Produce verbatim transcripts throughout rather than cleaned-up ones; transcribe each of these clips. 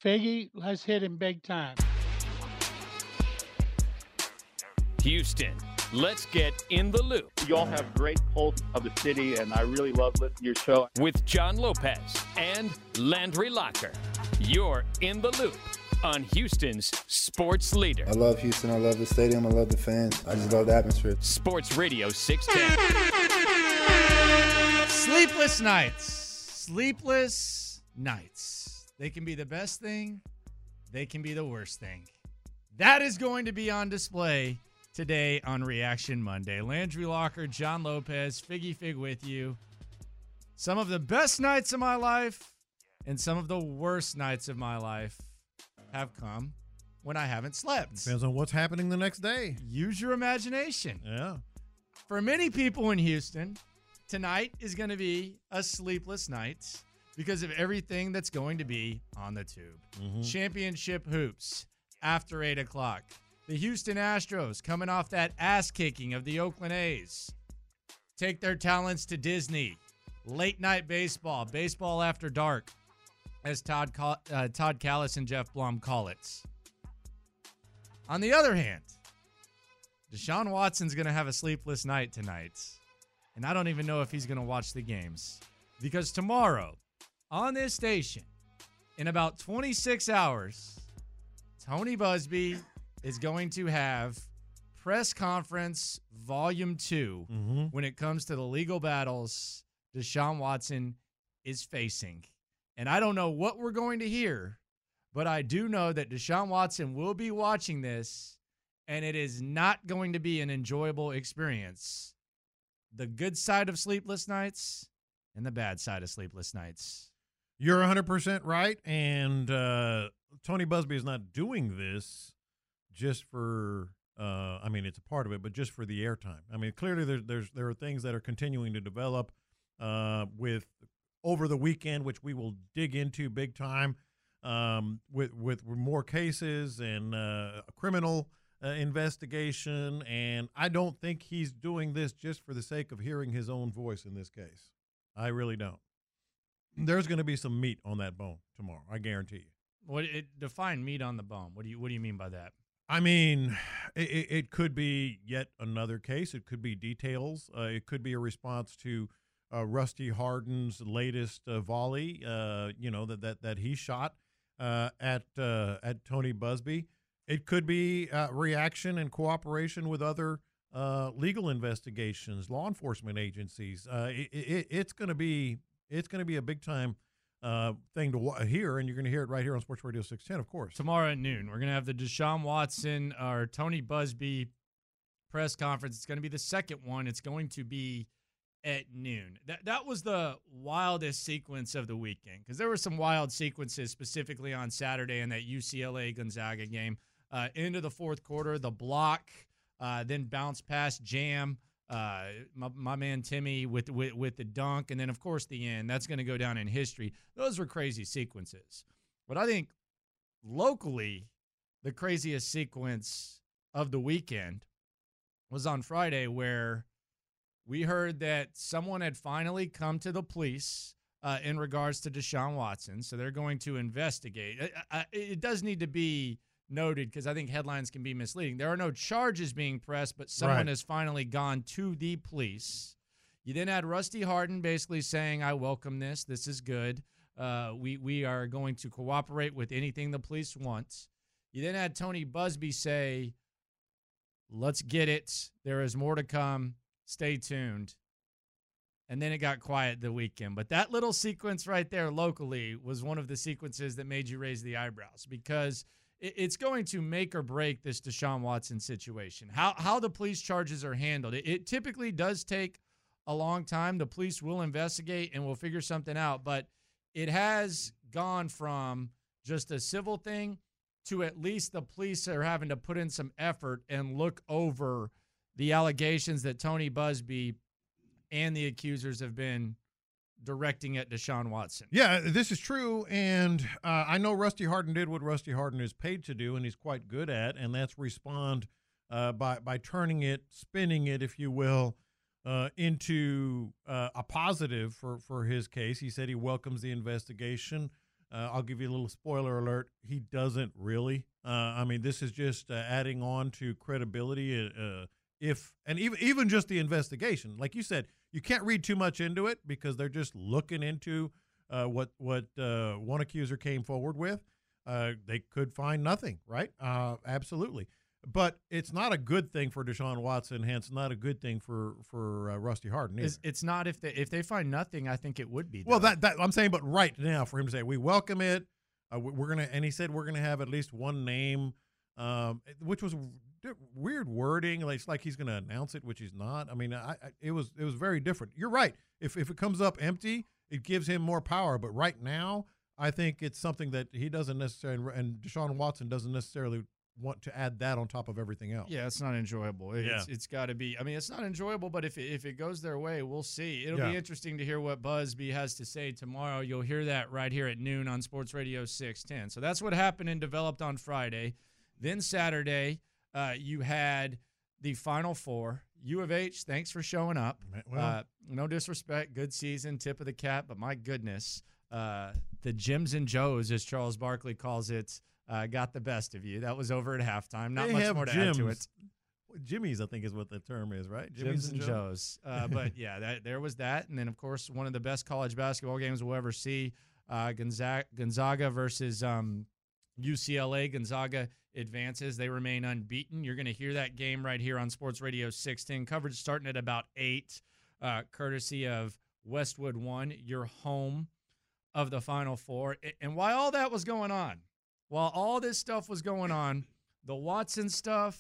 Figgy, let's hit him big time. Houston, let's get in the loop. You all have great pulse of the city, and I really love listening to your show. With John Lopez and Landry Locker. You're in the loop on Houston's sports leader. I love Houston. I love the stadium. I love the fans. I just love the atmosphere. Sports Radio six ten. Sleepless nights. Sleepless nights. They can be the best thing. They can be the worst thing. That is going to be on display today on Reaction Monday. Landry Locker, John Lopez, Figgy Fig with you. Some of the best nights of my life and some of the worst nights of my life have come when I haven't slept. Depends on what's happening the next day. Use your imagination. Yeah. For many people in Houston, tonight is going to be a sleepless night because of everything that's going to be on the tube. Mm-hmm. Championship hoops after eight o'clock. The Houston Astros, coming off that ass-kicking of the Oakland A's, take their talents to Disney. Late night baseball, baseball after dark, as Todd uh, Todd Callis and Jeff Blum call it. On the other hand, Deshaun Watson's going to have a sleepless night tonight, and I don't even know if he's going to watch the games, because tomorrow, on this station, in about twenty-six hours, Tony Busby is going to have press conference volume two Mm-hmm. when it comes to the legal battles Deshaun Watson is facing. And I don't know what we're going to hear, but I do know that Deshaun Watson will be watching this, and it is not going to be an enjoyable experience. The good side of sleepless nights and the bad side of sleepless nights. You're one hundred percent right, and uh, Tony Busby is not doing this just for, uh, I mean, it's a part of it, but just for the airtime. I mean, clearly there's, there's there are things that are continuing to develop uh, with over the weekend, which we will dig into big time, um, with, with more cases and uh, a criminal uh, investigation, and I don't think he's doing this just for the sake of hearing his own voice in this case. I really don't. There's going to be some meat on that bone tomorrow. I guarantee you. What it define meat on the bone? What do you what do you mean by that? I mean, it, it could be yet another case. It could be details. Uh, it could be a response to uh, Rusty Harden's latest uh, volley. Uh, you know that that that he shot uh, at uh, at Tony Busby. It could be uh, reaction and cooperation with other uh, legal investigations, law enforcement agencies. Uh, it, it, it's going to be. It's going to be a big-time uh, thing to wa- hear, and you're going to hear it right here on Sports Radio six ten, of course. Tomorrow at noon, we're going to have the Deshaun Watson or Tony Busby press conference. It's going to be the second one. It's going to be at noon. That that was the wildest sequence of the weekend because there were some wild sequences specifically on Saturday in that U C L A Gonzaga game. Uh, into the fourth quarter, the block, uh, then bounce pass jam. Uh, my, my man Timmy with, with with the dunk, and then, of course, the end. That's going to go down in history. Those were crazy sequences. But I think locally, the craziest sequence of the weekend was on Friday where we heard that someone had finally come to the police uh, in regards to Deshaun Watson. So they're going to investigate. It, it does need to be noted because I think headlines can be misleading. There are no charges being pressed, but someone Right. has finally gone to the police. You then had Rusty Harden basically saying, I welcome this. This is good. Uh, we, we are going to cooperate with anything the police want. You then had Tony Busby say, let's get it. There is more to come. Stay tuned. And then it got quiet the weekend. But that little sequence right there locally was one of the sequences that made you raise the eyebrows because it's going to make or break this Deshaun Watson situation. How how the police charges are handled. It, it typically does take a long time. The police will investigate and will figure something out. But it has gone from just a civil thing to at least the police are having to put in some effort and look over the allegations that Tony Busby and the accusers have been directing at Deshaun Watson. Yeah, this is true, and uh, I know Rusty Harden did what Rusty Harden is paid to do, and he's quite good at, and that's respond uh, by by turning it, spinning it, if you will, uh, into uh, a positive for, for his case. He said he welcomes the investigation. Uh, I'll give you a little spoiler alert. He doesn't really. Uh, I mean, this is just uh, adding on to credibility. Uh, if and even even just the investigation, like you said, you can't read too much into it because they're just looking into uh, what what uh, one accuser came forward with. Uh, they could find nothing, right? Uh, absolutely. But it's not a good thing for Deshaun Watson, hence not a good thing for for uh, Rusty Hardin either. It's, it's not if they if they find nothing, I think it would be. Though. Well, that that I'm saying, but right now for him to say we welcome it, uh, we- we're gonna, and he said we're gonna have at least one name, um, which was weird wording. Like, it's like he's gonna announce it, which he's not. I mean, I, I, it was it was very different. You're right. If if it comes up empty, it gives him more power. But right now, I think it's something that he doesn't necessarily, and Deshaun Watson doesn't necessarily want to add that on top of everything else. Yeah, it's not enjoyable. It's, Yeah. it's got to be. I mean, it's not enjoyable, but if it, if it goes their way, we'll see. It'll Yeah. be interesting to hear what Busby has to say tomorrow. You'll hear that right here at noon on Sports Radio six ten. So that's what happened and developed on Friday. Then Saturday, uh, you had the Final Four. U of H, thanks for showing up. Well, Uh, no disrespect, good season, tip of the cap, but my goodness, uh, the Jims and Joes, as Charles Barkley calls it, uh, got the best of you. That was over at halftime. Not they much have more to add to gyms. it. Jimmy's, I think, is what the term is, right? Jims and Joes. Uh, but, yeah, that, there was that. And then, of course, one of the best college basketball games we'll ever see, uh, Gonzaga, Gonzaga versus um, U C L A. Gonzaga advances. They remain unbeaten. You're going to hear that game right here on Sports Radio six ten. Coverage starting at about eight, uh, courtesy of Westwood One, your home of the Final Four. And while all that was going on, while all this stuff was going on, the Watson stuff,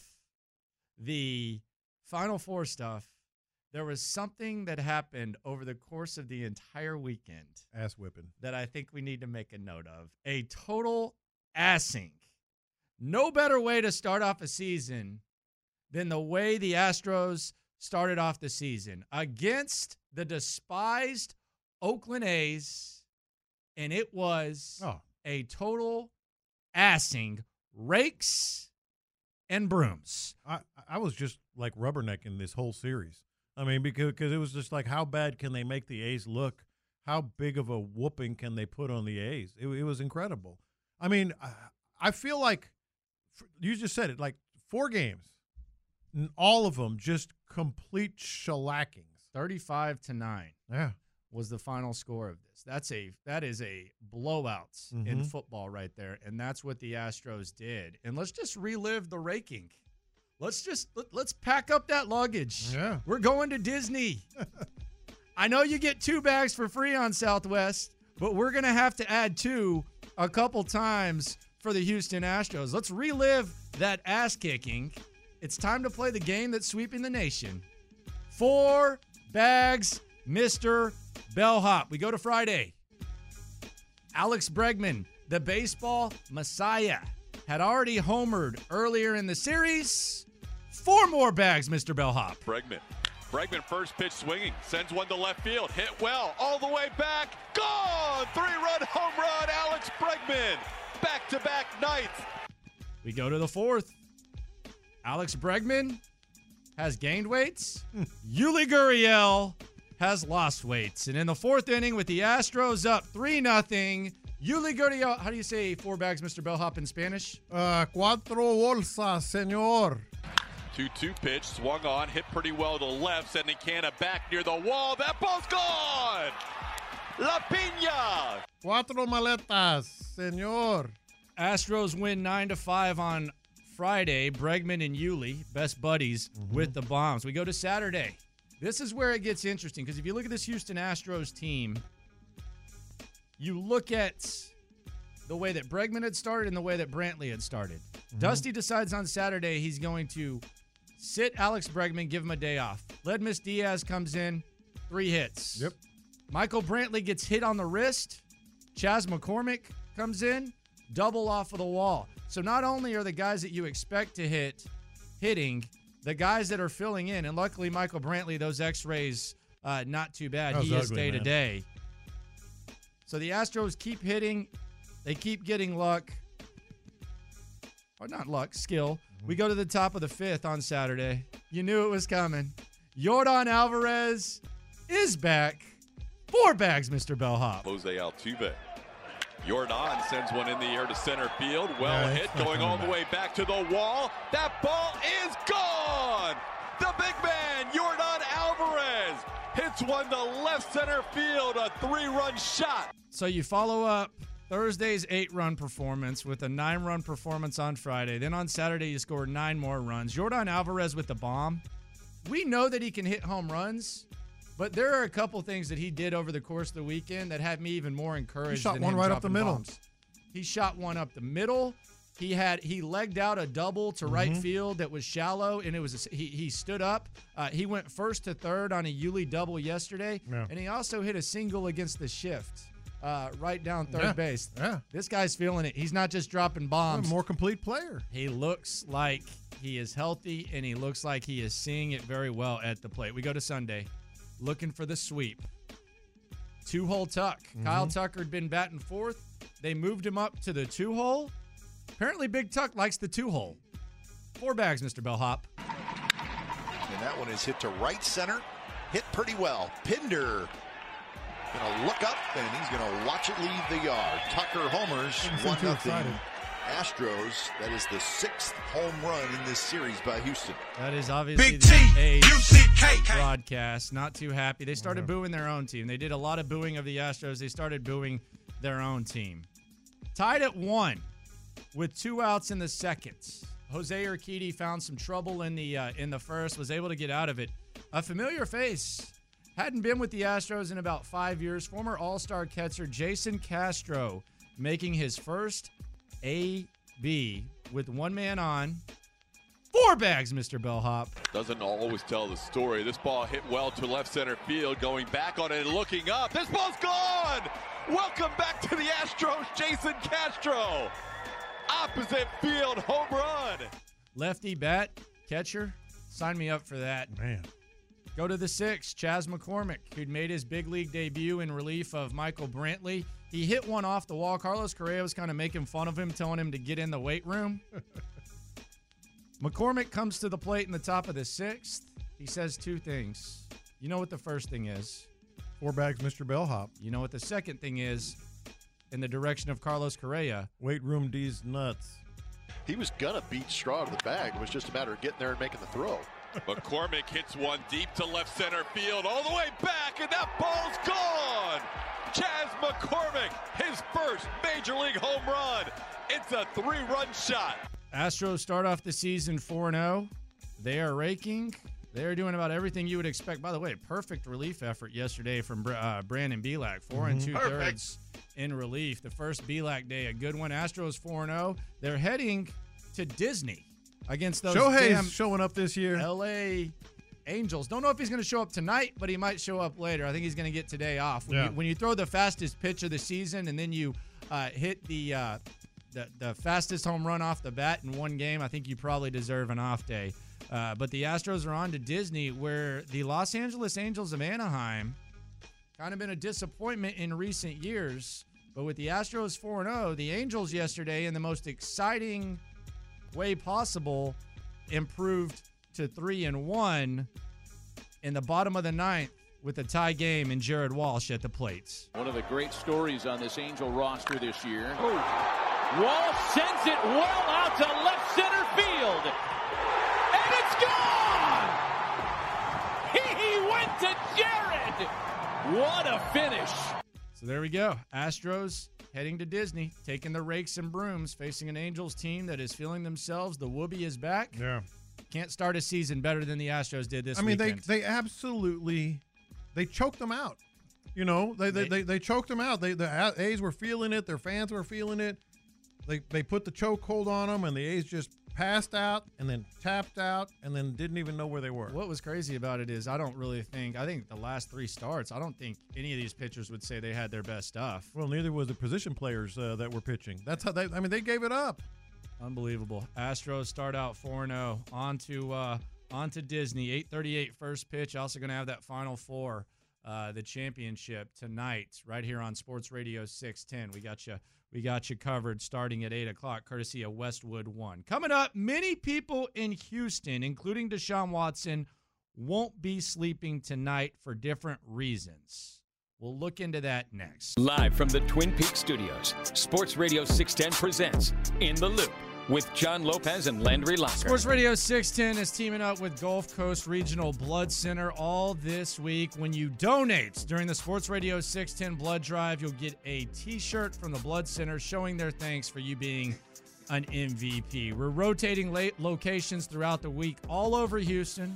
the Final Four stuff, there was something that happened over the course of the entire weekend Ass whipping. that I think we need to make a note of. A total assing. No better way to start off a season than the way the Astros started off the season against the despised Oakland A's, and it was Oh, a total assing, rakes and brooms. I, I was just like rubbernecking this whole series. I mean, because cause it was just like, how bad can they make the A's look? How big of a whooping can they put on the A's? It, it was incredible. I mean, I, I feel like, you just said it, like four games, and all of them just complete shellackings. thirty-five to nine Yeah. was the final score of this. That's a that is a blowout in Mhm. football right there, and that's what the Astros did. And let's just relive the raking. Let's just let, let's pack up that luggage. Yeah. We're going to Disney. I know you get two bags for free on Southwest, but we're going to have to add two a couple times for the Houston Astros. Let's relive that ass kicking. It's time to play the game that's sweeping the nation. Four bags, Mister Bellhop. We go to Friday. Alex Bregman, the baseball messiah, had already homered earlier in the series. Four more bags, Mister Bellhop. Bregman. Bregman first pitch swinging. Sends one to left field. Hit well. All the way back. Gone! Three-run home run. Alex Bregman. Back-to-back nights. We go to the fourth. Alex Bregman has gained weights. Yuli Gurriel has lost weights. And in the fourth inning with the Astros up three nothing, Yuli Gurriel, how do you say four bags, Mister Bellhop, in Spanish? Uh, cuatro bolsas, señor. two two pitch. Swung on. Hit pretty well to the left. Sending Canna back near the wall. That ball's gone! La Piña! Cuatro maletas, señor. Astros win nine to five on Friday. Bregman and Yuli, best buddies with the bombs. We go to Saturday. This is where it gets interesting because if you look at this Houston Astros team, you look at the way that Bregman had started and the way that Brantley had started. Dusty decides on Saturday he's going to sit Alex Bregman, give him a day off. Ledmus Diaz comes in, three hits. Yep. Michael Brantley gets hit on the wrist. Chas McCormick comes in, double off of the wall. So not only are the guys that you expect to hit hitting, the guys that are filling in, and luckily Michael Brantley, those x-rays, uh, not too bad. That was He is ugly, day to man. day. So the Astros keep hitting. They keep getting luck. Or not luck, skill. We go to the top of the fifth on Saturday. You knew it was coming. Yordan Alvarez is back. Four bags, Mister Bellhop. Jose Altuve. Jordan sends one in the air to center field. Well Yeah, hit, it's not going all coming the way back to the wall. That ball is gone. The big man, Jordan Alvarez, hits one to left center field, a three-run shot. So you follow up Thursday's eight-run performance with a nine-run performance on Friday. Then on Saturday, you scored nine more runs. Jordan Alvarez with the bomb. We know that he can hit home runs, but there are a couple things that he did over the course of the weekend that had me even more encouraged. He shot than one him right up the dropping middle. bombs. He shot one up the middle. He had he legged out a double to Mm-hmm. right field that was shallow, and it was a, he he stood up. Uh, he went first to third on a Yuli double yesterday, Yeah. and he also hit a single against the shift. Uh, right down third Yeah, base. yeah. This guy's feeling it. He's not just dropping A bombs. more complete player. He looks like he is healthy, and he looks like he is seeing it very well at the plate. We go to Sunday, looking for the sweep. Two-hole tuck. Kyle Tucker had been batting fourth. They moved him up to the two-hole. Apparently, Big Tuck likes the two-hole. Four bags, Mister Bellhop. And that one is hit to right center. Hit pretty well. Pinder gonna look up, and he's gonna watch it leave the yard. Tucker homers, Doesn't seem one too nothing. excited. Astros. That is the sixth home run in this series by Houston. That is obviously Big T, the A's U C K K. broadcast. Not too happy. They started booing their own team. They did a lot of booing of the Astros. They started booing their own team. Tied at one with two outs in the second. Jose Urquidy found some trouble in the uh, in the first, was able to get out of it. A familiar face. Hadn't been with the Astros in about five years. Former All-Star catcher Jason Castro making his first A B with one man on. Four bags, Mister Bellhop. Doesn't always tell the story. This ball hit well to left center field, going back on it and looking up. This ball's gone! Welcome back to the Astros, Jason Castro. Opposite field home run. Lefty bat, catcher. Sign me up for that. Man. Go to the sixth, Chas McCormick, who'd made his big league debut in relief of Michael Brantley. He hit one off the wall. Carlos Correa was kind of making fun of him, telling him to get in the weight room. McCormick comes to the plate in the top of the sixth. He says two things. You know what the first thing is. Four bags, Mister Bellhop. You know what the second thing is in the direction of Carlos Correa. Weight room D's nuts. He was gonna beat Straw to the bag. It was just a matter of getting there and making the throw. McCormick hits one deep to left center field, all the way back, and that ball's gone! Chas McCormick, his first Major League home run. It's a three-run shot. Astros start off the season four and oh. They are raking. They are doing about everything you would expect. By the way, perfect relief effort yesterday from uh, Brandon Bielak. Four and two-thirds in relief. The first Bielak day, a good one. Astros four and oh. They're heading to Disney against those Shohei's damn showing up this year. L A Angels. Don't know if he's going to show up tonight, but he might show up later. I think he's going to get today off. When, Yeah. you, when you throw the fastest pitch of the season and then you uh, hit the, uh, the the fastest home run off the bat in one game, I think you probably deserve an off day. Uh, but the Astros are on to Disney, where the Los Angeles Angels of Anaheim kind of been a disappointment in recent years. But with the Astros four and oh, the Angels yesterday, in the most exciting way possible, improved to three and one in the bottom of the ninth with a tie game and Jared Walsh at the plates. One of the great stories on this Angel roster this year. Walsh sends it well out to left center field. And it's gone! He went to Jared! What a finish. So there we go. Astros heading to Disney, taking the rakes and brooms, facing an Angels team that is feeling themselves. The whoopee is back. Yeah. Can't start a season better than the Astros did this I mean, weekend. they they absolutely they choked them out. You know, they they, They- they, they choked them out. They the A's were feeling it. Their fans were feeling it. They they put the chokehold on them, and the A's just passed out and then tapped out and then didn't even know where they were. What was crazy about it is I don't really think, I think the last three starts, I don't think any of these pitchers would say they had their best stuff. Well, neither was the position players uh, that were pitching. That's how they. I mean, they gave it up. Unbelievable. Astros start out four and oh. On to, uh, on to Disney. eight thirty-eight first pitch. Also going to have that Final Four, uh, the championship tonight right here on Sports Radio six ten. We got you. We got you covered starting at eight o'clock, courtesy of Westwood One. Coming up, many people in Houston, including Deshaun Watson, won't be sleeping tonight for different reasons. We'll look into that next. Live from the Twin Peaks studios, Sports Radio six ten presents In the Loop with John Lopez and Landry Locker. Sports Radio six ten is teaming up with Gulf Coast Regional Blood Center all this week. When you donate during the Sports Radio six ten Blood Drive, you'll get a T-shirt from the Blood Center showing their thanks for you being an M V P. We're rotating late locations throughout the week all over Houston.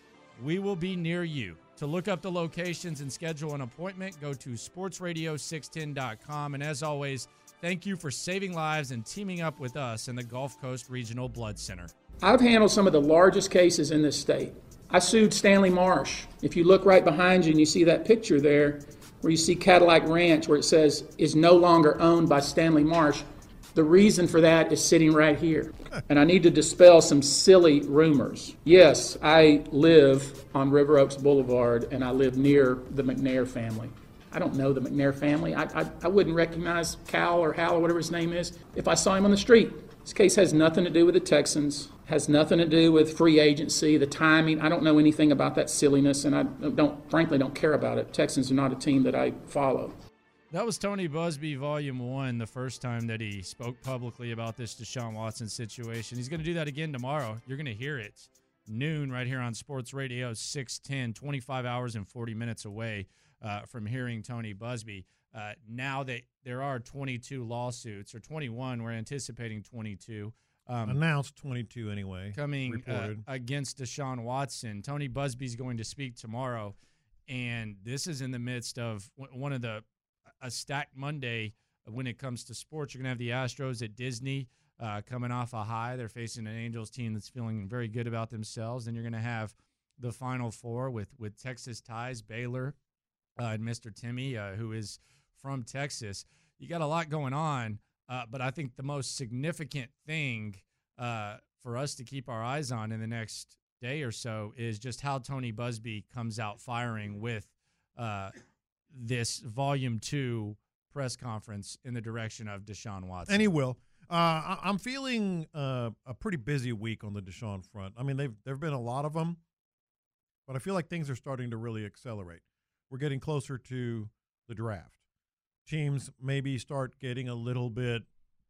We will be near you. To look up the locations and schedule an appointment, go to sports radio six ten dot com. And as always, thank you for saving lives and teaming up with us in the Gulf Coast Regional Blood Center. I've handled some of the largest cases in this state. I sued Stanley Marsh. If you look right behind you and you see that picture there, where you see Cadillac Ranch, where it says is no longer owned by Stanley Marsh, the reason for that is sitting right here. And I need to dispel some silly rumors. Yes, I live on River Oaks Boulevard, and I live near the McNair family. I don't know the McNair family. I, I, I wouldn't recognize Cal or Hal or whatever his name is if I saw him on the street. This case has nothing to do with the Texans, has nothing to do with free agency, the timing. I don't know anything about that silliness, and I don't, frankly, don't care about it. Texans are not a team that I follow. That was Tony Busby, Volume one, the first time that he spoke publicly about this Deshaun Watson situation. He's going to do that again tomorrow. You're going to hear it noon right here on Sports Radio six ten, twenty-five hours and forty minutes away uh, from hearing Tony Busby. Uh, now that there are twenty-two lawsuits, or twenty-one, we're anticipating twenty-two. Um, Announced twenty-two anyway. Coming uh, against Deshaun Watson. Tony Busby's going to speak tomorrow, and this is in the midst of one of the a stacked Monday when it comes to sports. You're going to have the Astros at Disney uh, coming off a high. They're facing an Angels team that's feeling very good about themselves. Then you're going to have the Final Four with, with Texas ties, Baylor uh, and Mister Timmy, uh, who is from Texas. You got a lot going on, uh, but I think the most significant thing uh, for us to keep our eyes on in the next day or so is just how Tony Busby comes out firing with uh, – this volume two press conference in the direction of Deshaun Watson. And he will. Uh, I, I'm feeling uh, a pretty busy week on the Deshaun front. I mean, they've there have been a lot of them, but I feel like things are starting to really accelerate. We're getting closer to the draft. Teams maybe start getting a little bit,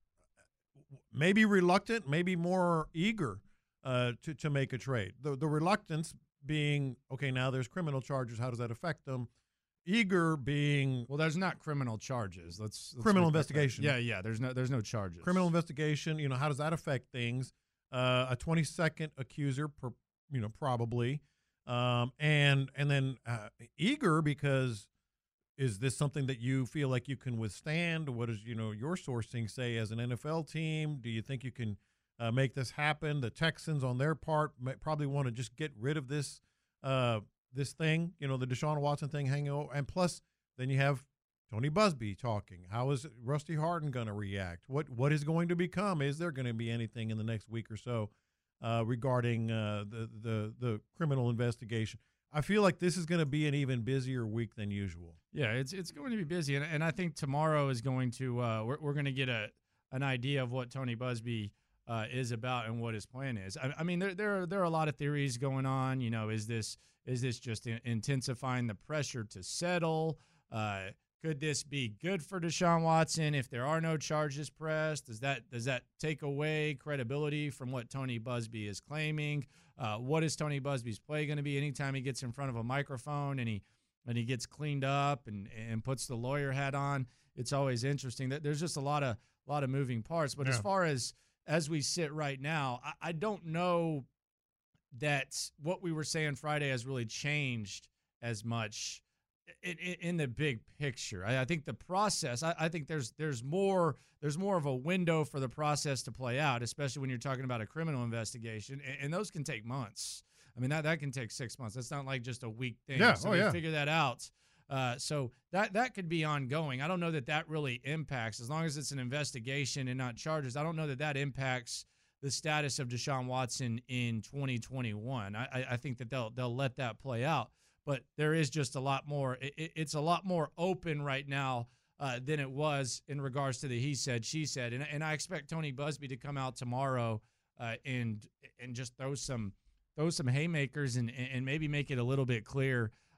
maybe reluctant, maybe more eager uh, to, to make a trade. The, the reluctance being, okay, now there's criminal charges. How does that affect them? Eager being well, there's not criminal charges. Let's, let's criminal investigation. Yeah, yeah. There's no, there's no charges. Criminal investigation. You know, how does that affect things? Uh, a twenty-second accuser, per, you know, probably, um, and and then uh, eager because is this something that you feel like you can withstand? What does you know your sourcing say as an N F L team? Do you think you can uh, make this happen? The Texans, on their part, may, probably want to just get rid of this. Uh, This thing, you know, the Deshaun Watson thing hanging over. And plus, then you have Tony Busby talking. How is Rusty Hardin going to react? What What is going to become? Is there going to be anything in the next week or so uh, regarding uh, the, the, the criminal investigation? I feel like this is going to be an even busier week than usual. Yeah, it's it's going to be busy. And, and I think tomorrow is going to uh, – we're, we're going to get a an idea of what Tony Busby uh, is about and what his plan is. I, I mean, there, there, are, there are a lot of theories going on. You know, is this – Is this just in- intensifying the pressure to settle? Uh, could this be good for Deshaun Watson if there are no charges pressed? Does that does that take away credibility from what Tony Busby is claiming? Uh, what is Tony Busby's play going to be anytime he gets in front of a microphone and he and he gets cleaned up and, and puts the lawyer hat on? It's always interesting. That there's just a lot of a lot of moving parts. But yeah. as far as as we sit right now, I, I don't know that what we were saying Friday has really changed as much in, in, in the big picture. I, I think the process, I, I think there's there's more there's more of a window for the process to play out, especially when you're talking about a criminal investigation, and, and those can take months. I mean, that, that can take six months. That's not like just a week thing. Yeah, so oh, they yeah. figure that out. Uh, so that that could be ongoing. I don't know that that really impacts, as long as it's an investigation and not charges. I don't know that that impacts the status of Deshaun Watson in twenty twenty-one. I, I think that they'll they'll let that play out. But there is just a lot more. It, it's a lot more open right now uh, than it was in regards to the he said, she said. And, and I expect Tony Busby to come out tomorrow uh, and and just throw some throw some haymakers and and maybe make it a little bit clear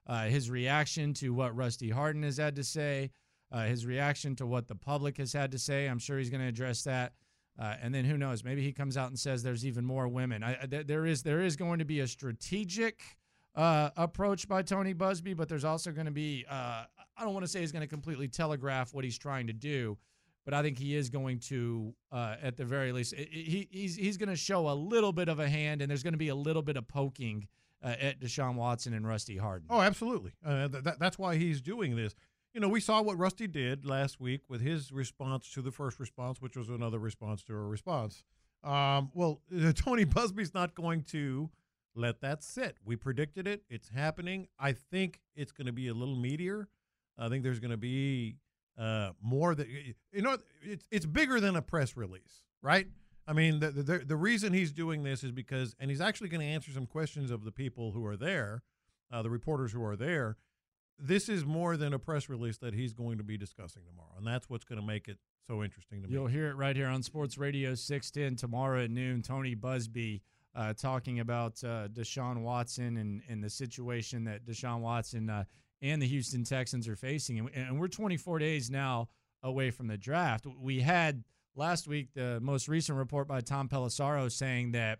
uh, his reaction to what Rusty Hardin has had to say, uh, his reaction to what the public has had to say. I'm sure he's going to address that. Uh, and then who knows? Maybe he comes out and says there's even more women. I, th- there is there is going to be a strategic uh, approach by Tony Buzbee, but there's also going to be uh, I don't want to say he's going to completely telegraph what he's trying to do, but I think he is going to, uh, at the very least, he, he's he's going to show a little bit of a hand, and there's going to be a little bit of poking uh, at Deshaun Watson and Rusty Hardin. Oh, absolutely. Uh, th- that's why he's doing this. You know, we saw what Rusty did last week with his response to the first response, which was another response to a response. Um, well, uh, Tony Buzbee's not going to let that sit. We predicted it. It's happening. I think it's going to be a little meatier. I think there's going to be uh, more that, you know, it's it's bigger than a press release, right? I mean, the, the, the reason he's doing this is because, and he's actually going to answer some questions of the people who are there, uh, the reporters who are there. This is more than a press release that he's going to be discussing tomorrow, and that's what's going to make it so interesting to me. You'll hear it right here on Sports Radio six ten tomorrow at noon. Tony Buzbee uh, talking about uh, Deshaun Watson and, and the situation that Deshaun Watson uh, and the Houston Texans are facing. And, and we're twenty-four days now away from the draft. We had last week the most recent report by Tom Pelissaro saying that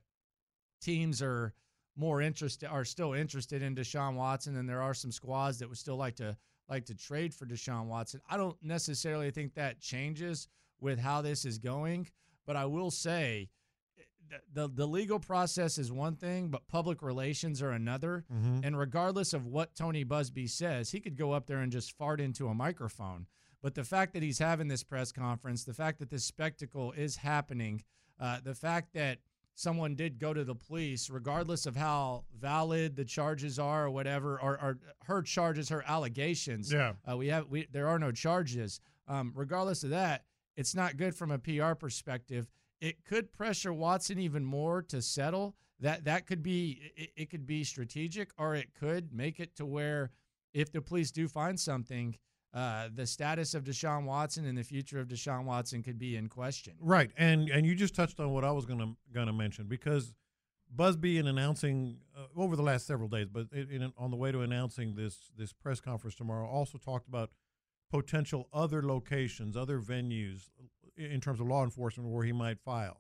teams are – more interested are still interested in Deshaun Watson, and there are some squads that would still like to like to trade for Deshaun Watson. I don't necessarily think that changes with how this is going, but I will say the the legal process is one thing, but public relations are another. Mm-hmm. And regardless of what Tony Buzbee says, he could go up there and just fart into a microphone. But the fact that he's having this press conference, the fact that this spectacle is happening, uh, the fact that someone did go to the police, regardless of how valid the charges are or whatever, or, or her charges, her allegations. Yeah. Uh, we have we there are no charges. Um, regardless of that, it's not good from a P R perspective. It could pressure Watson even more to settle. That that could be it, it could be strategic, or it could make it to where if the police do find something, Uh, the status of Deshaun Watson and the future of Deshaun Watson could be in question. Right, and and you just touched on what I was gonna gonna mention, because Buzbee, in announcing uh, over the last several days, but in, in, on the way to announcing this this press conference tomorrow, also talked about potential other locations, other venues in terms of law enforcement where he might file.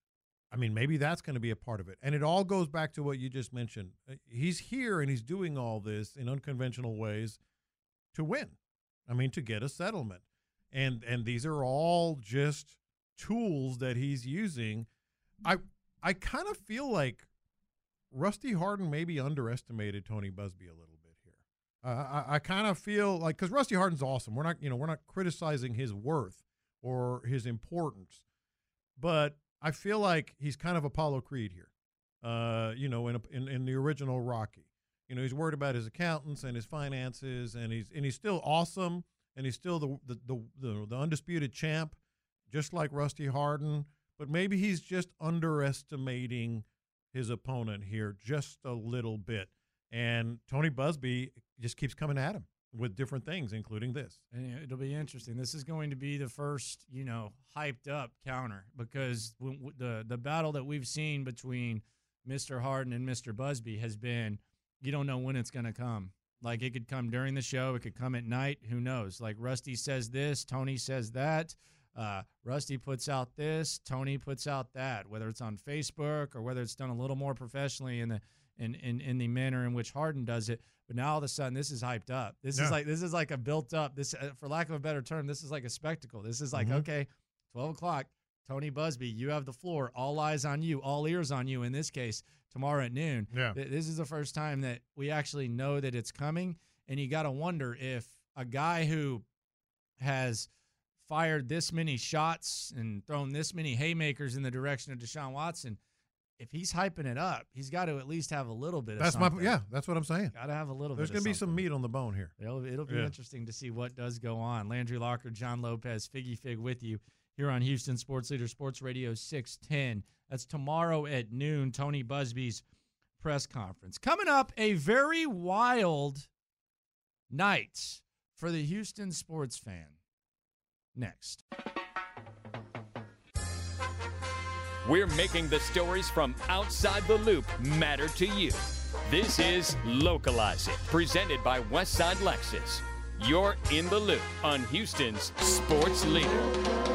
I mean, maybe that's going to be a part of it, and it all goes back to what you just mentioned. He's here and he's doing all this in unconventional ways to win. I mean, to get a settlement. And and these are all just tools that he's using. I I kind of feel like Rusty Hardin maybe underestimated Tony Buzbee a little bit here. Uh, I, I kind of feel like, because Rusty Hardin's awesome. We're not, you know, we're not criticizing his worth or his importance. But I feel like he's kind of Apollo Creed here, uh, you know, in, a, in in the original Rocky. You know, he's worried about his accountants and his finances, and he's and he's still awesome, and he's still the the the, the, the undisputed champ, just like Rusty Hardin. But maybe he's just underestimating his opponent here just a little bit. And Tony Buzbee just keeps coming at him with different things, including this. And it'll be interesting. This is going to be the first, you know, hyped up counter, because the the battle that we've seen between Mister Hardin and Mister Buzbee has been, you don't know when it's going to come. Like, it could come during the show. It could come at night. Who knows? Like, Rusty says this, Tony says that. Uh, Rusty puts out this, Tony puts out that, whether it's on Facebook or whether it's done a little more professionally in the in, in, in the manner in which Hardin does it. But now all of a sudden, this is hyped up. This yeah. is like this is like a built up. This, uh, for lack of a better term, this is like a spectacle. This is like, mm-hmm. okay, twelve o'clock, Tony Buzbee, you have the floor. All eyes on you, all ears on you. In this case, tomorrow at noon. Yeah. This is the first time that we actually know that it's coming, and you got to wonder if a guy who has fired this many shots and thrown this many haymakers in the direction of Deshaun Watson, if he's hyping it up, he's got to at least have a little bit of that's something. my yeah, that's what I'm saying. Got to have a little There's bit. There's going to be something. some meat on the bone here. It'll, it'll be yeah. interesting to see what does go on. Landry Locker, John Lopez, Figgy Fig with you here on Houston Sports Leader Sports Radio six ten. That's tomorrow at noon, Tony Buzbee's press conference. Coming up, a very wild night for the Houston sports fan. Next. We're making the stories from outside the loop matter to you. This is Localize It, presented by Westside Lexus. You're in the loop on Houston's sports leader.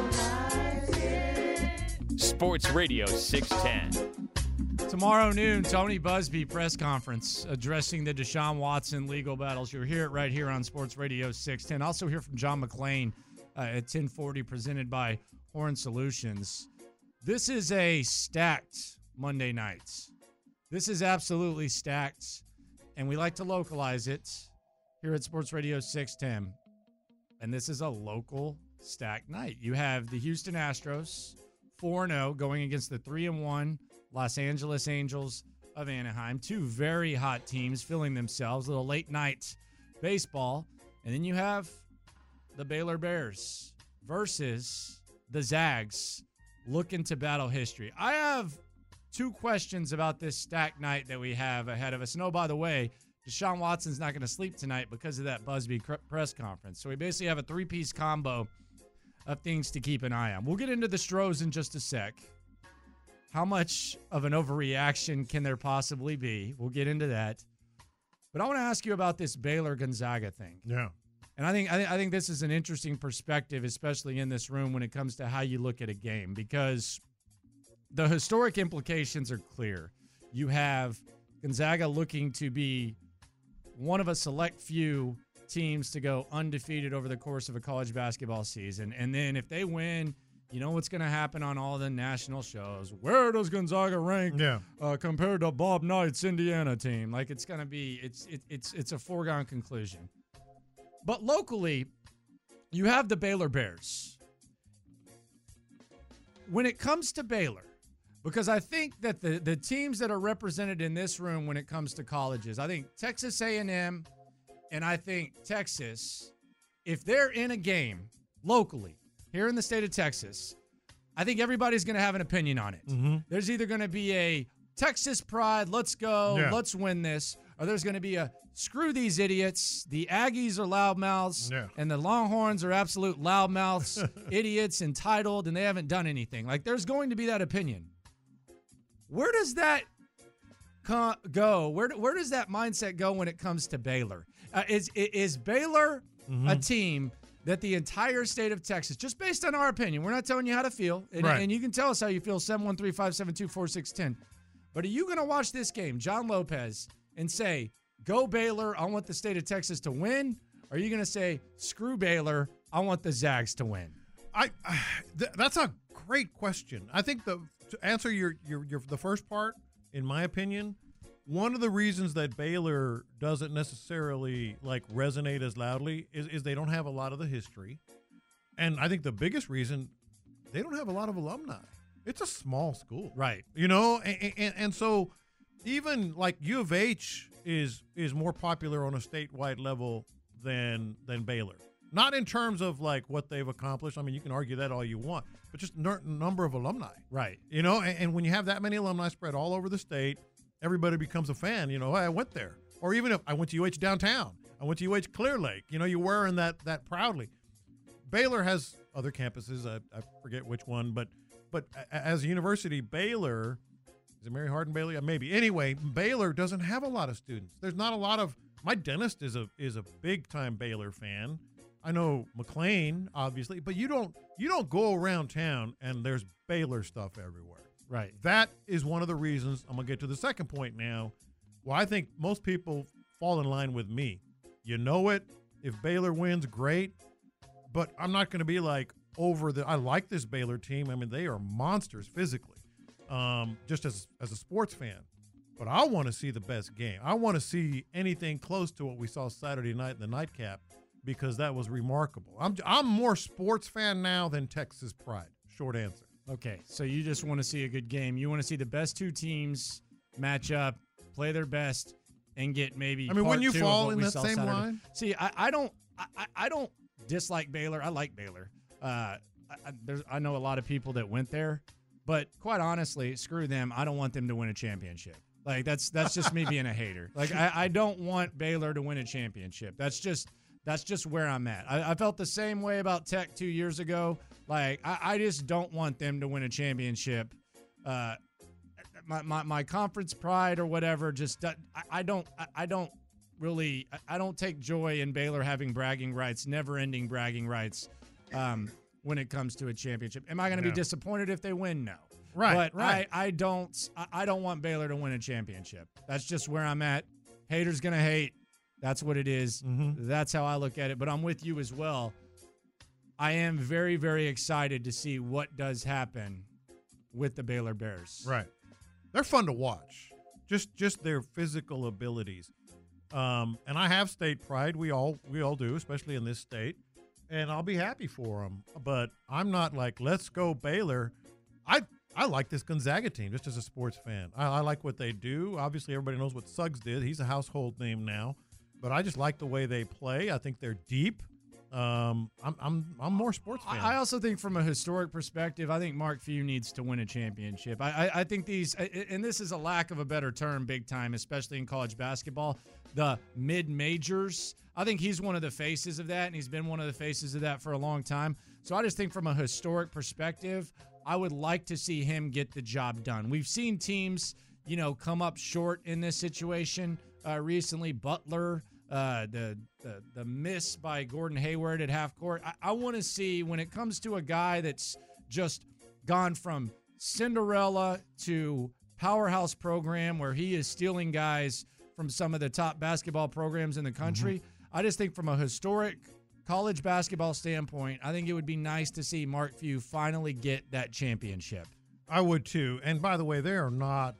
Sports Radio six ten. Tomorrow noon, Tony Busby press conference addressing the Deshaun Watson legal battles. You'll hear it right here on Sports Radio six ten. Also hear from John McClain uh, at ten forty, presented by Horn Solutions. This is a stacked Monday night. This is absolutely stacked, and we like to localize it here at Sports Radio six ten. And this is a local stacked night. You have the Houston Astros, four and oh, going against the three and one Los Angeles Angels of Anaheim. Two very hot teams filling themselves, a little late night baseball. And then you have the Baylor Bears versus the Zags looking to battle history. I have two questions about this stacked night that we have ahead of us. And oh, by the way, Deshaun Watson's not going to sleep tonight because of that Busby cr- press conference. So we basically have a three-piece combo of things to keep an eye on. We'll get into the Stros in just a sec. How much of an overreaction can there possibly be? We'll get into that. But I want to ask you about this Baylor-Gonzaga thing. Yeah. And I think I, th- I think this is an interesting perspective, especially in this room when it comes to how you look at a game, because the historic implications are clear. You have Gonzaga looking to be one of a select few teams to go undefeated over the course of a college basketball season. And then if they win, you know what's going to happen on all the national shows. Where does Gonzaga rank yeah. uh, compared to Bob Knight's Indiana team? Like, it's going to be it's it, it's it's a foregone conclusion. But locally, you have the Baylor Bears. When it comes to Baylor, because I think that the, the teams that are represented in this room when it comes to colleges, I think Texas A and M and I think Texas, if they're in a game locally here in the state of Texas, I think everybody's going to have an opinion on it. Mm-hmm. There's either going to be a Texas pride, let's go, yeah. let's win this, or there's going to be a screw these idiots. The Aggies are loudmouths, yeah. and the Longhorns are absolute loudmouths, idiots, entitled, and they haven't done anything. Like, there's going to be that opinion. Where does that co- go? Where where does that mindset go when it comes to Baylor? Uh, is is Baylor mm-hmm. a team that the entire state of Texas, just based on our opinion, we're not telling you how to feel, and, right. and you can tell us how you feel, seven one three, five seven two, four six one zero. But are you going to watch this game, John Lopez, and say, go Baylor, I want the state of Texas to win? Or are you going to say, screw Baylor, I want the Zags to win? I, I th- That's a great question. I think the to answer your, your your the first part, in my opinion, one of the reasons that Baylor doesn't necessarily like resonate as loudly is, is they don't have a lot of the history. And I think the biggest reason, they don't have a lot of alumni. It's a small school. Right. You know, and, and, and so even like U of H is is more popular on a statewide level than than Baylor. Not in terms of like what they've accomplished. I mean, you can argue that all you want, but just n- number of alumni. Right. You know, and, and when you have that many alumni spread all over the state, everybody becomes a fan. You know, hey, I went there. Or even if I went to U H downtown, I went to U H Clear Lake. You know, you're wearing that that proudly. Baylor has other campuses. I, I forget which one, but but as a university, Baylor, is it Mary Hardin Baylor? Maybe. Anyway, Baylor doesn't have a lot of students. There's not a lot of. My dentist is a is a big time Baylor fan. I know McLean, obviously, but you don't you don't go around town and there's Baylor stuff everywhere. Right. That is one of the reasons. I'm gonna get to the second point now. Well, I think most people fall in line with me. You know it. If Baylor wins, great. But I'm not going to be like over the. I like this Baylor team. I mean, they are monsters physically, um, just as as a sports fan. But I want to see the best game. I want to see anything close to what we saw Saturday night in the nightcap, because that was remarkable. I'm I'm more sports fan now than Texas pride. Short answer. Okay, so you just want to see a good game. You want to see the best two teams match up, play their best, and get maybe. I mean, part when you two fall of what in we that saw same Saturday. line. See, I, I don't, I, I don't dislike Baylor. I like Baylor. Uh, I, I, there's, I know a lot of people that went there, but quite honestly, screw them. I don't want them to win a championship. Like that's that's just me being a hater. Like I, I don't want Baylor to win a championship. That's just that's just where I'm at. I, I felt the same way about Tech two years ago. Like I, I just don't want them to win a championship. Uh, my, my, my conference pride or whatever just I, I don't I, I don't really I don't take joy in Baylor having bragging rights, never-ending bragging rights um, when it comes to a championship. Am I going to Yeah. be disappointed if they win? No. Right, But right. I, I don't I, I don't want Baylor to win a championship. That's just where I'm at. Haters going to hate. That's what it is. Mm-hmm. That's how I look at it. But I'm with you as well. I am very, very excited to see what does happen with the Baylor Bears. Right. They're fun to watch. Just just their physical abilities. Um, and I have state pride. We all we all do, especially in this state. And I'll be happy for them. But I'm not like, let's go Baylor. I I like this Gonzaga team just as a sports fan. I, I like what they do. Obviously, everybody knows what Suggs did. He's a household name now. But I just like the way they play. I think they're deep. Um, I'm I'm I'm more sports fan. I also think from a historic perspective, I think Mark Few needs to win a championship. I, I, I think these, and this is a lack of a better term, big time, especially in college basketball, the mid-majors. I think he's one of the faces of that, and he's been one of the faces of that for a long time. So I just think from a historic perspective, I would like to see him get the job done. We've seen teams, you know, come up short in this situation uh, recently. Butler, Uh, the, the the miss by Gordon Hayward at half court. I, I want to see when it comes to a guy that's just gone from Cinderella to powerhouse program where he is stealing guys from some of the top basketball programs in the country. Mm-hmm. I just think from a historic college basketball standpoint, I think it would be nice to see Mark Few finally get that championship. I would too. And by the way, they are not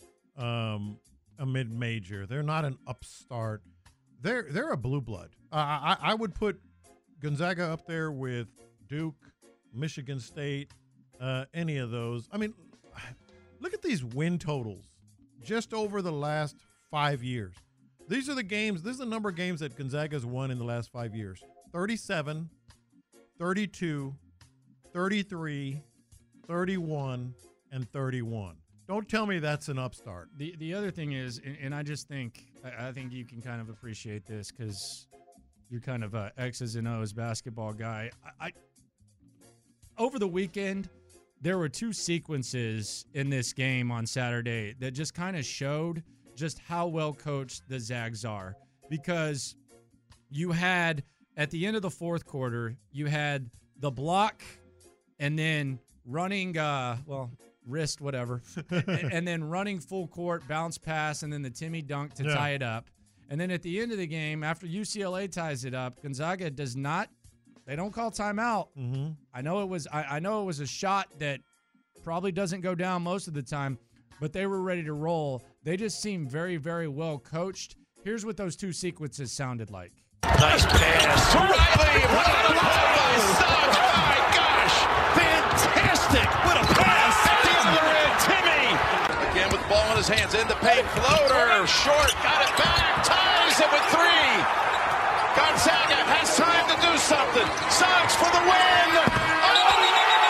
um, a mid-major. They're not an upstart. They're they're a blue blood. Uh, I I would put Gonzaga up there with Duke, Michigan State, uh, any of those. I mean, look at these win totals just over the last five years. These are the games. This is the number of games that Gonzaga's won in the last five years: thirty-seven, thirty-two, thirty-three, thirty-one, and thirty-one. Don't tell me that's an upstart. The the other thing is, and, and I just think I, I think you can kind of appreciate this because you're kind of a X's and O's basketball guy. I, I over the weekend there were two sequences in this game on Saturday that just kind of showed just how well coached the Zags are, because you had at the end of the fourth quarter you had the block and then running uh well. wrist, whatever, and, and then running full court, bounce pass, and then the Timmy dunk to yeah. tie it up. And then at the end of the game, after U C L A ties it up, Gonzaga does not, they don't call timeout. Mm-hmm. I know it was, I, I know it was a shot that probably doesn't go down most of the time, but they were ready to roll. They just seem very, very well coached. Here's what those two sequences sounded like. Nice pass to Riley. What a play! Suggs. My gosh, fantastic! What a pass! Timmy again with the ball in his hands in the paint, floater short, got it back, ties it with three. Gonzaga has time to do something. Suggs for the win. Oh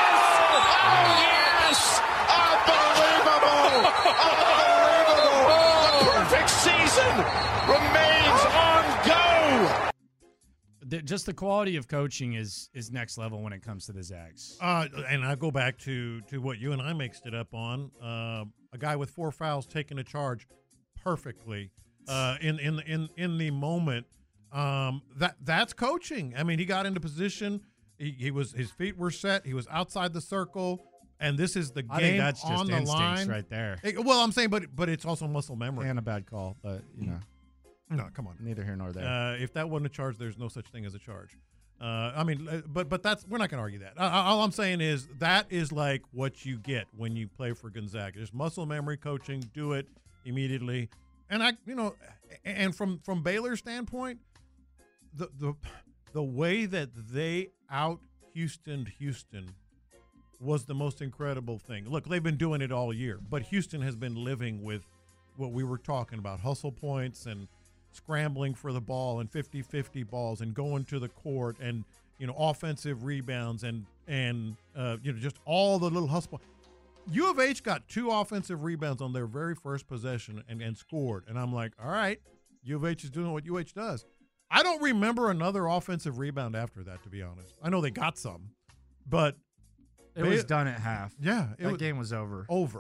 yes! Oh yes! Unbelievable! Unbelievable! The perfect season remains on go. The, just the quality of coaching is is next level when it comes to the Zags. Uh, and I go back to to what you and I mixed it up on. Uh, a guy with four fouls taking a charge perfectly uh, in in in in the moment. Um, that that's coaching. I mean, he got into position. He, he was his feet were set. He was outside the circle, and this is the game I think that's just on the instincts line right there. It- well, I'm saying, but but it's also muscle memory. And a bad call, but you know, no, come on. neither here nor there. Uh, if that wasn't a charge, there's no such thing as a charge. Uh, I mean, uh, but but that's we're not going to argue that. Uh, all I'm saying is that is like what you get when you play for Gonzaga. Just muscle memory coaching. Do it immediately. And I, you know, and from from Baylor's standpoint, the the the way that they out Houstoned Houston was the most incredible thing. Look, they've been doing it all year, but Houston has been living with what we were talking about: hustle points and scrambling for the ball and fifty-fifty balls and going to the court and, you know, offensive rebounds and, and uh, you know, just all the little hustle. U of H got two offensive rebounds on their very first possession and, and scored. And I'm like, all right, U of H is doing what U H does. I don't remember another offensive rebound after that, to be honest. I know they got some, but it was done at half. Yeah. It that was, game was over. Over.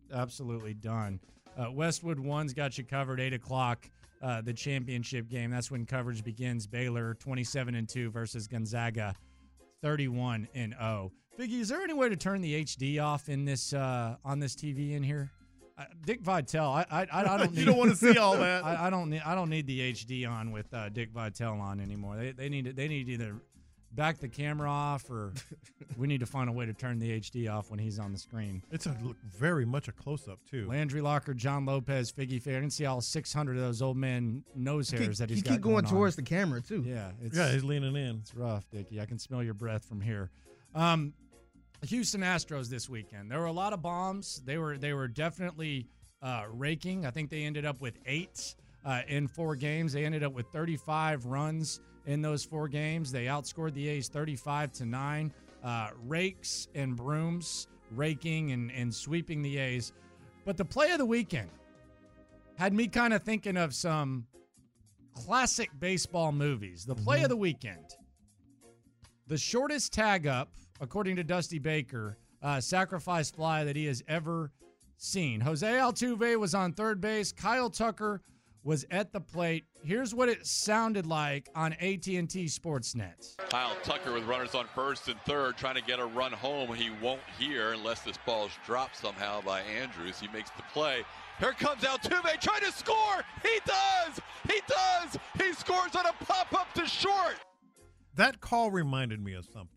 absolutely done. Uh, Westwood one's got you covered, eight o'clock, uh, the championship game. That's when coverage begins. Baylor twenty-seven and two versus Gonzaga thirty-one and oh. Figgy, is there any way to turn the H D off in this uh, on this T V in here? Uh, Dick Vitale, I I, I don't need. You don't want to see all that. I, I don't need. I don't need the H D on with uh, Dick Vitale on anymore. They they need to, they need to either back the camera off, or we need to find a way to turn the H D off when he's on the screen. It's a very much a close up too. Landry Locker, John Lopez, Figgy Fair. I can see all six hundred of those old man nose hairs keep, that he's you got. keep going, going towards on. the camera too. Yeah, it's, yeah, he's leaning in. It's rough, Dickie. I can smell your breath from here. Um, Houston Astros this weekend. There were a lot of bombs. They were they were definitely uh, raking. I think they ended up with eight uh, in four games. They ended up with thirty-five runs in those four games. They outscored the A's thirty-five to nine. Uh, rakes and brooms, raking and, and sweeping the A's. But the play of the weekend had me kind of thinking of some classic baseball movies. The play mm-hmm. of the weekend. The shortest tag up, according to Dusty Baker, uh, sacrifice fly that he has ever seen. Jose Altuve was on third base. Kyle Tucker was at the plate. Here's what it sounded like on A T and T Sportsnet. Kyle Tucker with runners on first and third, trying to get a run home. He won't hear unless this ball's dropped somehow by Andrews. He makes the play. Here comes Altuve trying to score. He does. He does. He scores on a pop-up to short. That call reminded me of something.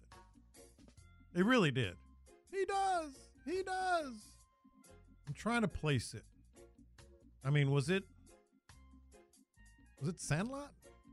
It really did. He does. He does. I'm trying to place it. I mean, was it was it Sandlot?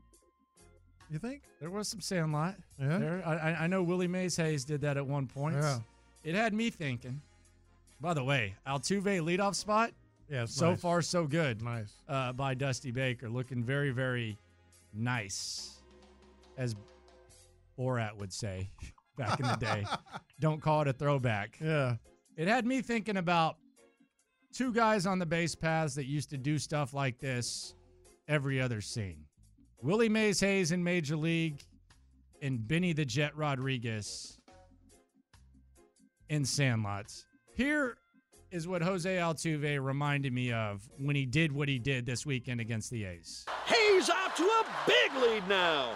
You think? There was some Sandlot. Yeah. There, I, I know Willie Mays Hayes did that at one point. Yeah. It had me thinking. By the way, Altuve leadoff spot. Yeah. It's so nice. far, so good. Nice. Uh, by Dusty Baker, looking very, very nice, as Borat would say back in the day. Don't call it a throwback. Yeah. It had me thinking about two guys on the base paths that used to do stuff like this every other scene. Willie Mays Hayes in Major League and Benny the Jet Rodriguez in Sandlots. Here is what Jose Altuve reminded me of when he did what he did this weekend against the A's. Hayes out to a big lead now.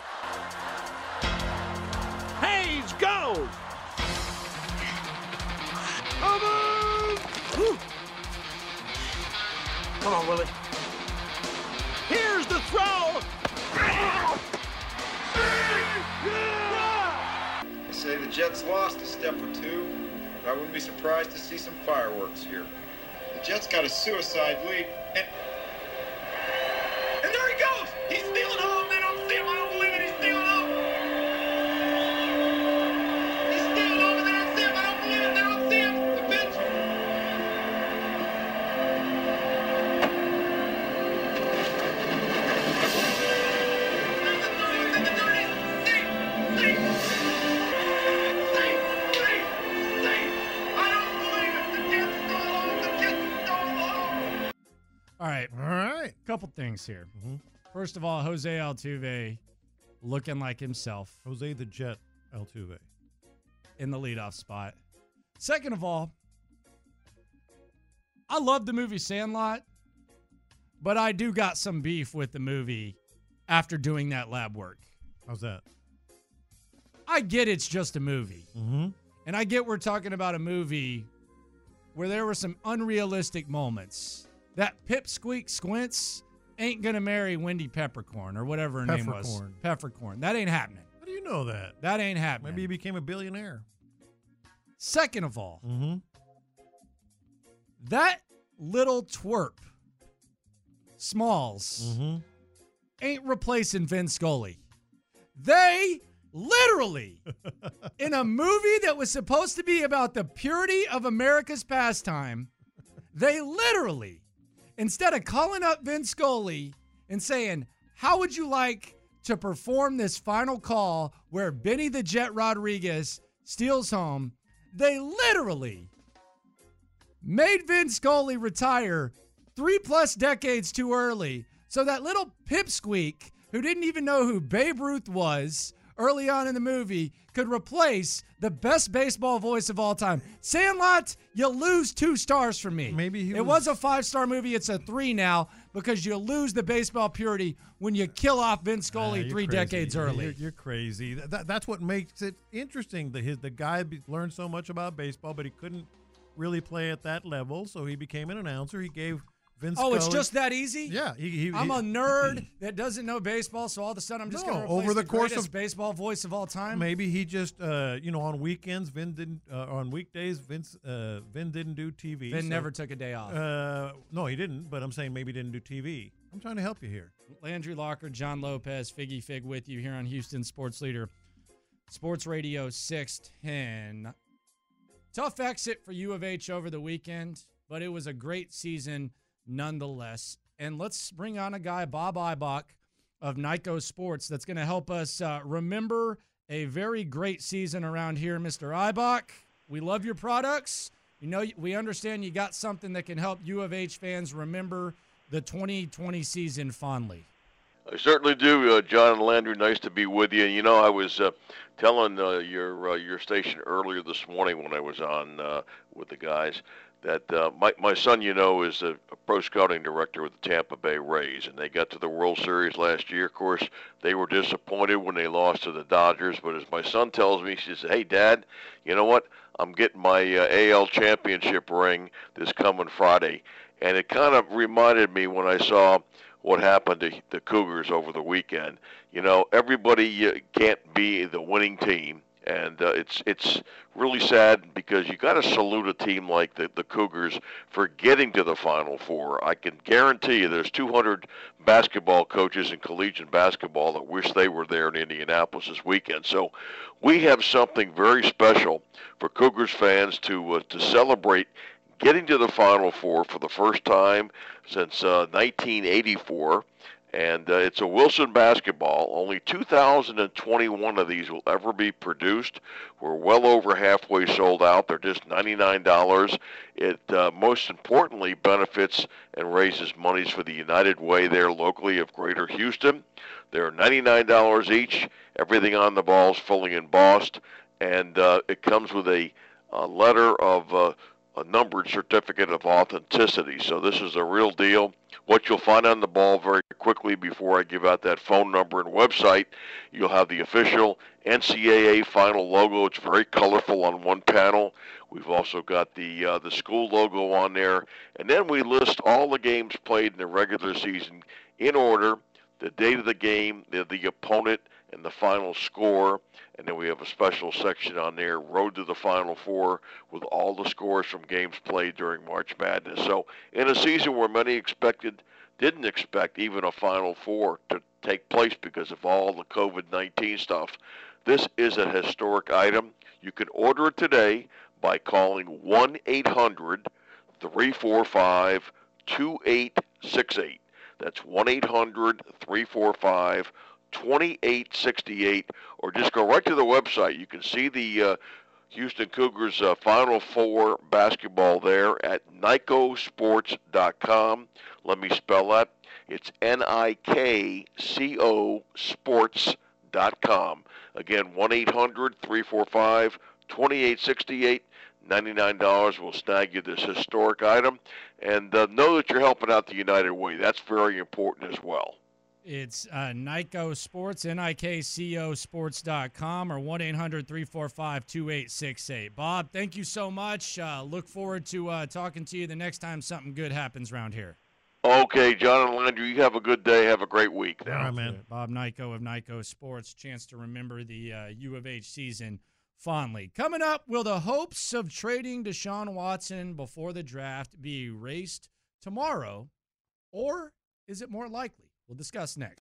Hayes goes. Come on. Whew. Come on, Willie. Here's the throw. They say the Jets lost a step or two, but I wouldn't be surprised to see some fireworks here. The Jets got a suicide lead, and and there he goes. He's stealing home. They don't see him. I don't believe it. He's stealing home. He's stealing home, and they don't see him. I don't believe it. They don't see him. The pitch. All right. All right. Couple things here. Mm-hmm. First of all, Jose Altuve looking like himself. Jose the Jet Altuve. In the leadoff spot. Second of all, I love the movie Sandlot, but I do got some beef with the movie after doing that lab work. How's that? I get it's just a movie. Mm-hmm. And I get we're talking about a movie where there were some unrealistic moments. That Pipsqueak Squints ain't going to marry Wendy Peppercorn or whatever her name was. Peppercorn. Peppercorn. That ain't happening. How do you know that? That ain't happening. Maybe he became a billionaire. Second of all, mm-hmm. that little twerp, Smalls, mm-hmm. ain't replacing Vin Scully. They literally, in a movie that was supposed to be about the purity of America's pastime, they literally, instead of calling up Vin Scully and saying, how would you like to perform this final call where Benny the Jet Rodriguez steals home, they literally made Vin Scully retire three plus decades too early so that little pipsqueak who didn't even know who Babe Ruth was early on in the movie could replace the best baseball voice of all time. Sandlot, you lose two stars from me. Maybe he It was, was a five-star movie. It's a three now because you lose the baseball purity when you kill off Vince Scully uh, three crazy. decades early. You're, you're crazy. That, that's what makes it interesting. The, his, the guy be, learned so much about baseball, but he couldn't really play at that level, so he became an announcer. He gave Vince Oh, Scully, it's just that easy? Yeah. He, he, I'm he, a nerd that doesn't know baseball, so all of a sudden I'm just No, going to replace over the the course greatest of- baseball voice of all time? Maybe he just, uh, you know, on weekends, Vin didn't, uh, on weekdays, Vince, uh, Vin didn't do T V. Vin so, never took a day off. Uh, no, he didn't, but I'm saying maybe he didn't do T V. I'm trying to help you here. Landry Locker, John Lopez, Figgy Fig with you here on Houston Sports Leader, Sports Radio six ten. Tough exit for U of H over the weekend, but it was a great season nonetheless. And let's bring on a guy, Bob Ibach of Nyco Sports, that's going to help us uh, remember a very great season around here. Mister Ibach, we love your products. You know, we understand you got something that can help U of H fans remember the twenty twenty season fondly. I certainly do, uh, John and Landry. Nice to be with you. You know, I was uh, telling uh, your uh, your station earlier this morning when I was on uh, with the guys that uh, my my son, you know, is a, a pro scouting director with the Tampa Bay Rays, and they got to the World Series last year. Of course, they were disappointed when they lost to the Dodgers. But as my son tells me, he says, "Hey, Dad, you know what? I'm getting my uh, A L championship ring this coming Friday," and it kind of reminded me when I saw what happened to the Cougars over the weekend. You know, everybody uh, can't be the winning team, and uh, it's it's really sad because you got to salute a team like the, the Cougars for getting to the Final Four. I can guarantee you there's two hundred basketball coaches in collegiate basketball that wish they were there in Indianapolis this weekend. So we have something very special for Cougars fans to uh, to celebrate getting to the Final Four for the first time since uh, nineteen eighty-four, and uh, it's a Wilson basketball. Only two thousand twenty-one of these will ever be produced. We're well over halfway sold out. They're just ninety-nine dollars. It uh, most importantly benefits and raises monies for the United Way there locally of Greater Houston. They're ninety-nine dollars each. Everything on the ball is fully embossed, and uh, it comes with a, a letter of uh, a numbered certificate of authenticity. So this is a real deal. What you'll find on the ball very quickly before I give out that phone number and website, you'll have the official N C double A final logo. It's very colorful on one panel. We've also got the uh, the school logo on there. And then we list all the games played in the regular season in order, the date of the game, the, the opponent, and the final score. And then we have a special section on there, Road to the Final Four, with all the scores from games played during March Madness. So in a season where many expected, didn't expect even a Final Four to take place because of all the covid nineteen stuff, this is a historic item. You can order it today by calling one eight hundred three four five two eight six eight. That's one eight hundred three four five twenty-eight sixty-eight, or just go right to the website. You can see the uh, Houston Cougars uh, Final Four basketball there at Nyco Sports dot com. Let me spell that. It's N I K C O Sports dot com. Again, one eight hundred three four five twenty-eight sixty-eight. ninety-nine dollars will snag you this historic item. And uh, know that you're helping out the United Way. That's very important as well. It's uh, Nyco Sports, N I K C O Sports dot com, or one eight hundred three four five two eight six eight. Bob, thank you so much. Uh, look forward to uh, talking to you the next time something good happens around here. Okay, John and Landry, you have a good day. Have a great week now. All right, man. Bob Nyco of Nyco Sports, chance to remember the uh, U of H season fondly. Coming up, will the hopes of trading Deshaun Watson before the draft be erased tomorrow, or is it more likely? We'll discuss next.